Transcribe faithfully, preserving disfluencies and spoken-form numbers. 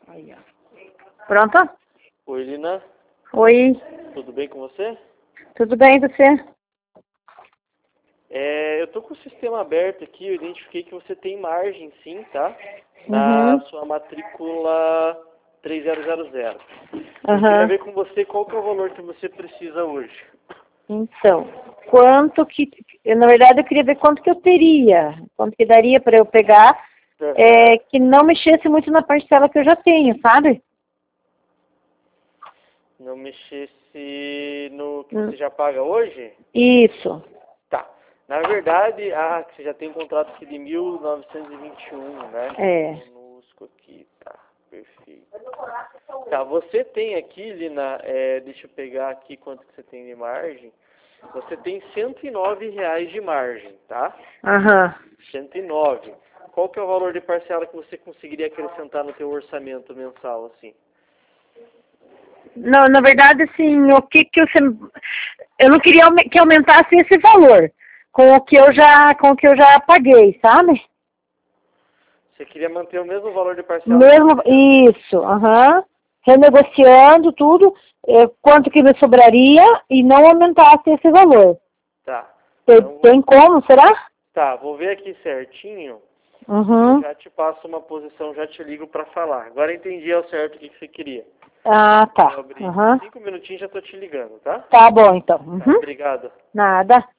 Aí, ó. Pronto? Oi, Lina. Oi. Tudo bem com você? Tudo bem, você? É, eu tô com o sistema aberto aqui, eu identifiquei que você tem margem sim, tá? Na Uhum. sua matrícula três zero zero zero. Eu Uhum. queria ver com você qual que é o valor que você precisa hoje. Então, quanto que... Eu, na verdade, eu queria ver quanto que eu teria. Quanto que daria para eu pegar, Uhum. é, que não mexesse muito na parcela que eu já tenho, sabe? Não mexesse no que Hum. você já paga hoje? Isso. Tá. Na verdade, ah, que você já tem um contrato aqui de mil novecentos e vinte e um, né? É. Conosco aqui, tá. Perfeito. Tá, você tem aqui, Lina, é, deixa eu pegar aqui quanto que você tem de margem. Você tem cento e nove reais de margem, tá? Aham. cento e nove. Qual que é o valor de parcela que você conseguiria acrescentar no teu orçamento mensal, assim? Não, na verdade, assim, o que que você... Eu não queria aume- que aumentasse esse valor com o que eu já, com o que eu já paguei, sabe? Você queria manter o mesmo valor de parcela que Mesmo, você já... isso, aham. Renegociando tudo, eh, quanto que me sobraria e não aumentasse esse valor. Tá. Tem, Então, vou... tem como, será? Tá, vou ver aqui certinho. Eu Uhum. já te passo uma posição, já te ligo para falar. Agora entendi ao certo o que que você queria. Ah, Vou tá. abrir Uhum. cinco minutinhos e já tô te ligando, tá? Tá bom, então. Tá, Uhum. obrigado. Nada.